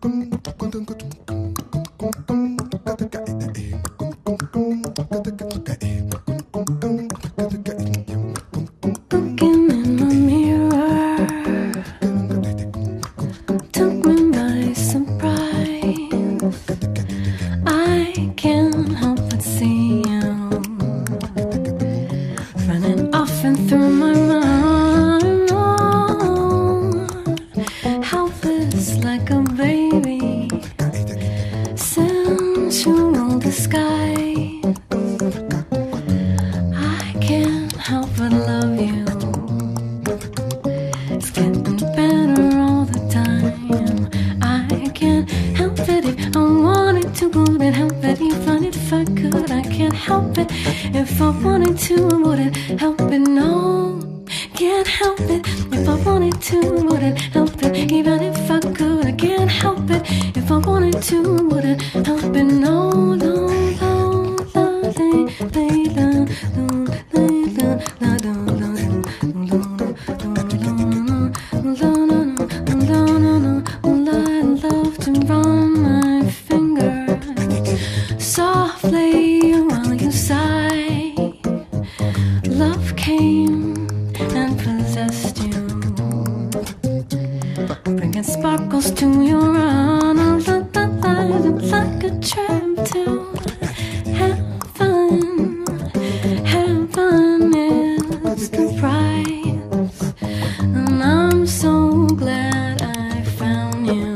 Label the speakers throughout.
Speaker 1: Looking in the mirror took me by surprise. I can't help but see you running off and through my mind. Helpless like a baby, sensual disguise. I can't help but love you. It's getting better all the time. I can't help it if I wanted to, wouldn't help it even if I could. I can't help it if I wanted to, wouldn't help it, no. Can't help it if I wanted to, wouldn't help it even if I could. I can't help it if I wanted to, wouldn't help it, no, no, no, no, I love to run my fingers softly while you sigh. Love came and possessed you, bringing sparkles to your eyes, like a trip to heaven. Heaven is the prize, and I'm so glad I found you.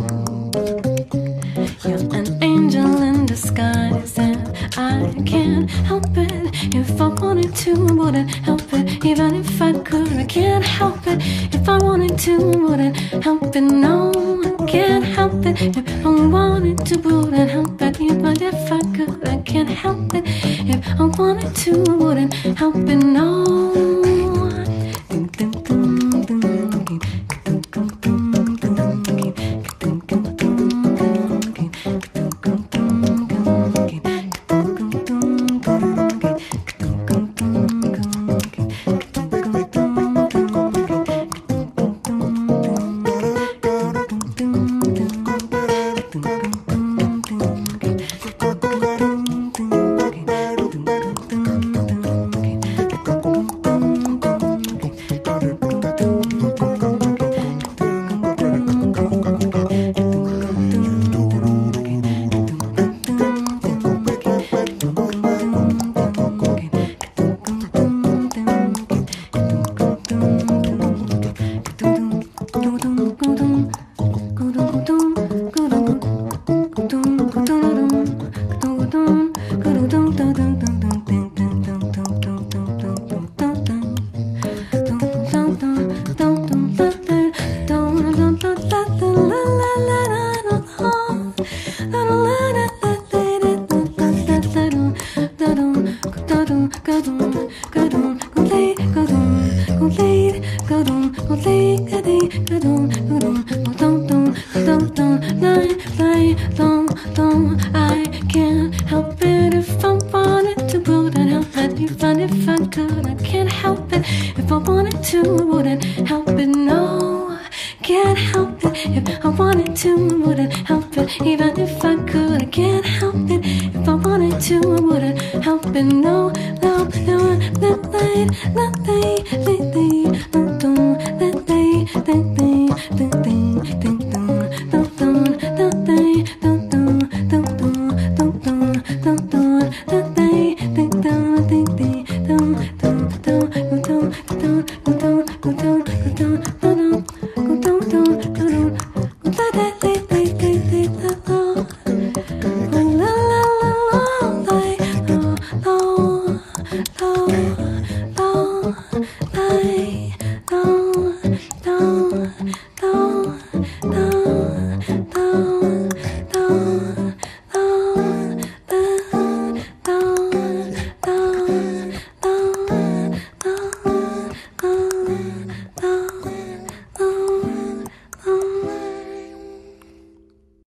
Speaker 1: You're an angel in disguise, and I can't help it if I wanted to, wouldn't help it even if I could. I can't help it if I wanted to, wouldn't help it, no. I can't help it if I wanted to, wouldn't help it even if I could. I can't help it if I wanted to, wouldn't help it, no. I can't help it if I wanted to, wouldn't help it even if I could. I can't help it if I wanted to, wouldn't help it, no. Can't help it if I wanted to, wouldn't help it even if I could. I can't help it if I wanted to, wouldn't help it, no, no, no, no,